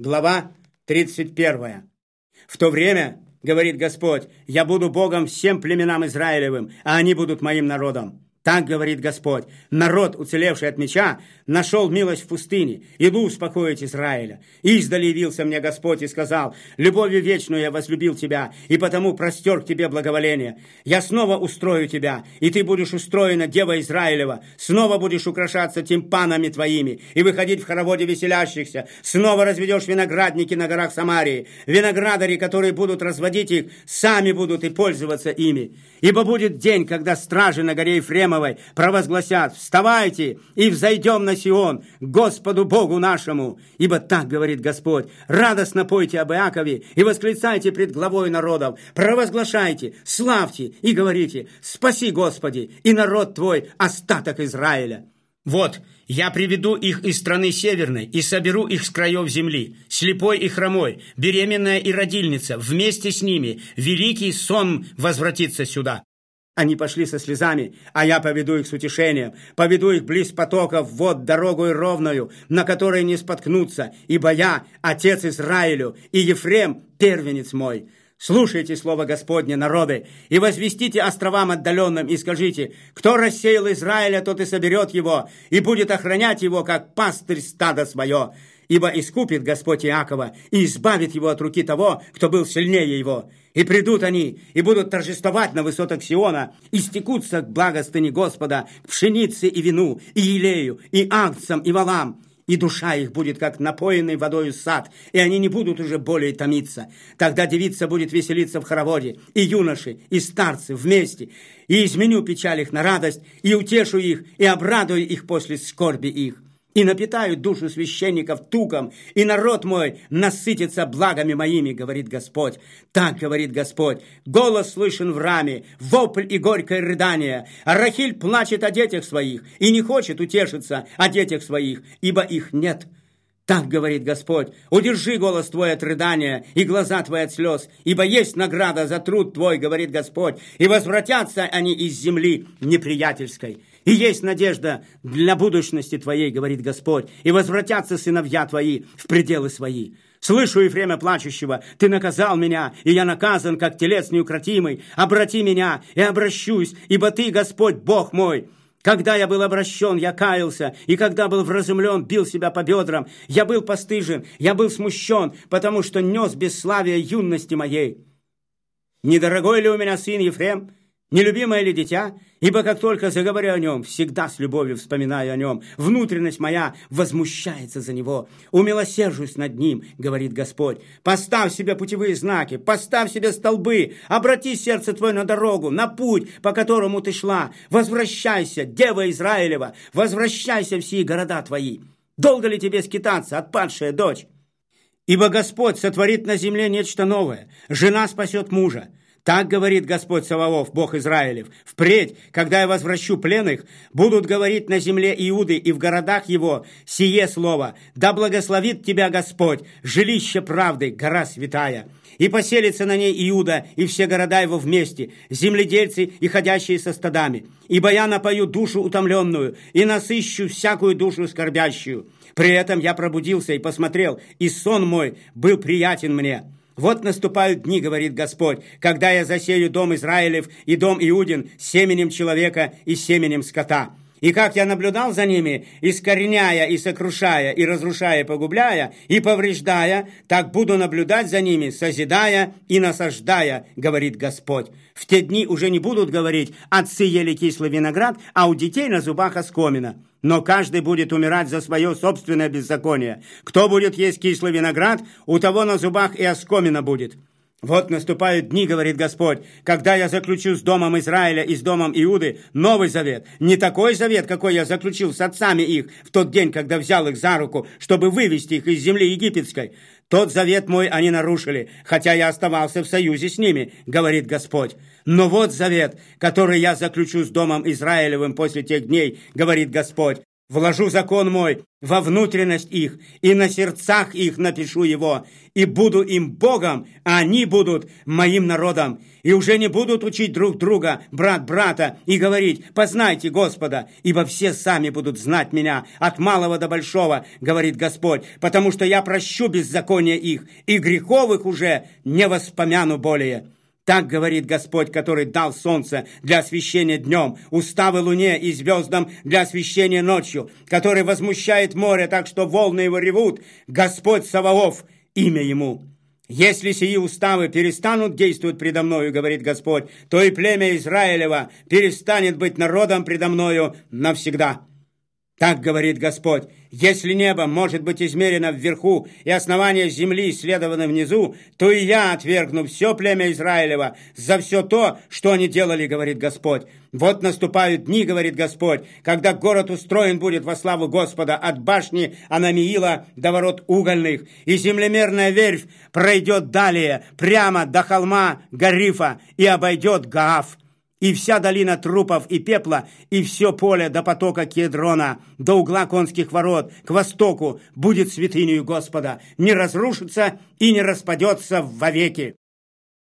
Глава 31. В то время, говорит Господь, я буду Богом всем племенам Израилевым, а они будут моим народом. Так говорит Господь, народ, уцелевший от меча, нашел милость в пустыне. Иду успокоить Израиля. Издали явился мне Господь и сказал, любовью вечную я возлюбил тебя, и потому простер к тебе благоволение. Я снова устрою тебя, и ты будешь устроена, дева Израилева. Снова будешь украшаться тимпанами твоими и выходить в хороводе веселящихся. Снова разведешь виноградники на горах Самарии. Виноградари, которые будут разводить их, сами будут и пользоваться ими. Ибо будет день, когда стражи на горе Ефремовой провозгласят: вставайте и взойдем на Сион, Господу Богу нашему. Ибо так говорит Господь: радостно пойте об Иакове и восклицайте пред главой народов, провозглашайте, славьте и говорите: спаси, Господи, и народ твой, остаток Израиля. Вот, я приведу их из страны северной и соберу их с краев земли, слепой и хромой, беременная и родильница, вместе с ними великий сон возвратится сюда. Они пошли со слезами, а я поведу их с утешением, поведу их близ потоков вод дорогою ровною, на которой не споткнутся, ибо я отец Израилю, и Ефрем первенец мой. Слушайте слово Господне, народы, и возвестите островам отдаленным, и скажите: кто рассеял Израиля, тот и соберет его, и будет охранять его, как пастырь стада свое. Ибо искупит Господь Иакова и избавит его от руки того, кто был сильнее его. И придут они, и будут торжествовать на высотах Сиона, и стекутся к благостыне Господа, к пшенице и вину, и елею, и агнцам, и волам. И душа их будет, как напоенный водою сад, и они не будут уже более томиться. Тогда девица будет веселиться в хороводе, и юноши, и старцы вместе. И изменю печаль их на радость, и утешу их, и обрадую их после скорби их. И напитаю душу священников туком, и народ мой насытится благами моими, говорит Господь. Так говорит Господь. Голос слышен в раме, вопль и горькое рыдание. А Рахиль плачет о детях своих и не хочет утешиться о детях своих, ибо их нет. Так говорит Господь: удержи голос твой от рыдания и глаза твои от слез, ибо есть награда за труд твой, говорит Господь, и возвратятся они из земли неприятельской. И есть надежда для будущности твоей, говорит Господь, и возвратятся сыновья твои в пределы свои. Слышу Ефрема плачущего: ты наказал меня, и я наказан, как телец неукротимый. Обрати меня, и обращусь, ибо ты, Господь, Бог мой. Когда я был обращен, я каялся, и когда был вразумлен, бил себя по бедрам. Я был постыжен, я был смущен, потому что нес бесславие юности моей. Недорогой ли у меня сын Ефрем? Нелюбимое ли дитя? Ибо как только заговорю о нем, всегда с любовью вспоминаю о нем. Внутренность моя возмущается за него. Умилосержусь над ним, говорит Господь. Поставь себе путевые знаки, поставь себе столбы. Обрати сердце твое на дорогу, на путь, по которому ты шла. Возвращайся, дева Израилева, возвращайся в сии города твои. Долго ли тебе скитаться, отпадшая дочь? Ибо Господь сотворит на земле нечто новое. Жена спасет мужа. Так говорит Господь Саваоф, Бог Израилев. Впредь, когда я возвращу пленных, будут говорить на земле Иуды и в городах его сие слово: да благословит тебя Господь, жилище правды, гора святая. И поселится на ней Иуда и все города его вместе, земледельцы и ходящие со стадами. Ибо я напою душу утомленную и насыщу всякую душу скорбящую. При этом я пробудился и посмотрел, и сон мой был приятен мне. Вот наступают дни, говорит Господь, когда я засею дом Израилев и дом Иудин семенем человека и семенем скота. И как я наблюдал за ними, искореняя и сокрушая, и разрушая, погубляя, и повреждая, так буду наблюдать за ними, созидая и насаждая, говорит Господь. В те дни уже не будут говорить: отцы ели кислый виноград, а у детей на зубах оскомина. Но каждый будет умирать за свое собственное беззаконие. Кто будет есть кислый виноград, у того на зубах и оскомина будет. Вот наступают дни, говорит Господь, когда я заключу с домом Израиля и с домом Иуды новый завет. Не такой завет, какой я заключил с отцами их в тот день, когда взял их за руку, чтобы вывести их из земли египетской. Тот завет мой они нарушили, хотя я оставался в союзе с ними, говорит Господь. Но вот завет, который я заключу с домом Израилевым после тех дней, говорит Господь. Вложу закон мой во внутренность их, и на сердцах их напишу его, и буду им Богом, а они будут моим народом. И уже не будут учить друг друга, брат брата, и говорить: познайте Господа, ибо все сами будут знать меня, от малого до большого, говорит Господь, потому что я прощу беззаконие их, и грехов их уже не воспомяну более. Так говорит Господь, который дал солнце для освещения днем, уставы луне и звездам для освещения ночью, который возмущает море так, что волны его ревут. Господь Саваоф, имя ему. Если сии уставы перестанут действовать предо мною, говорит Господь, то и племя Израилева перестанет быть народом предо мною навсегда. Так говорит Господь: если небо может быть измерено вверху и основание земли исследовано внизу, то и я отвергну все племя Израилева за все то, что они делали, говорит Господь. Вот наступают дни, говорит Господь, когда город устроен будет во славу Господа от башни Анамиила до ворот угольных, и землемерная верфь пройдет далее, прямо до холма Гарифа, и обойдет Гаав. И вся долина трупов и пепла, и все поле до потока Кедрона, до угла конских ворот, к востоку, будет святынею Господа, не разрушится и не распадется вовеки.